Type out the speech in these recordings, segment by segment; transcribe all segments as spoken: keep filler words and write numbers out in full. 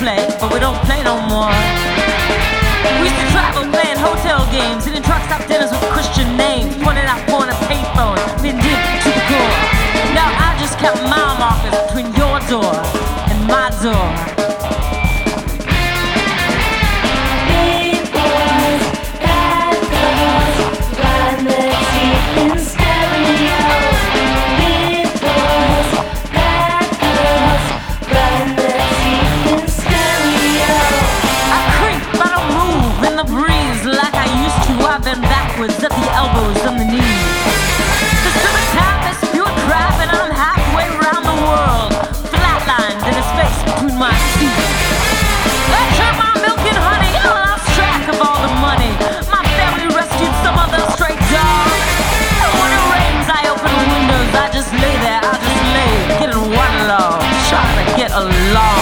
play, but we don't play no more. We used to travel playing hotel games, eating truck stop dinners with Christian names, pointing out porn and payphones, being deep to the core. Now I just count mile markers between your door and my door. Backwards at the elbows and the knees. The stupid tap is pure crap, and I'm halfway around the world, flatlined in a space between my feet. I turned my milk and honey, I lost track of all the money. My family rescued some other stray dog. And when it rains, I open the windows, I just lay there, I just lay, getting waterlogged, trying to get along.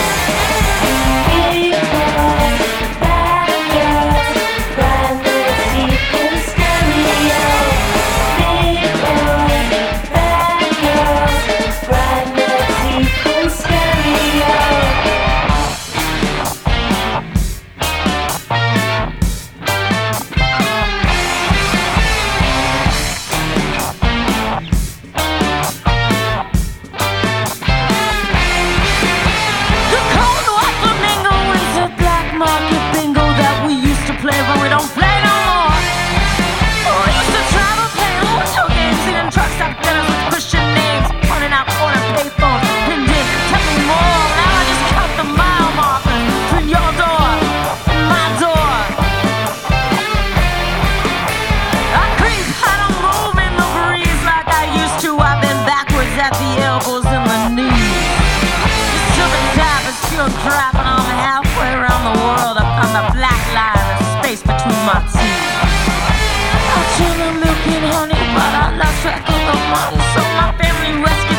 At the elbows and the knees. The stupid tap is pure crap, and I'm halfway around the world. I found a black line of space between my teeth. I turned the milk and honey, but I lost track of the money, so my family rescued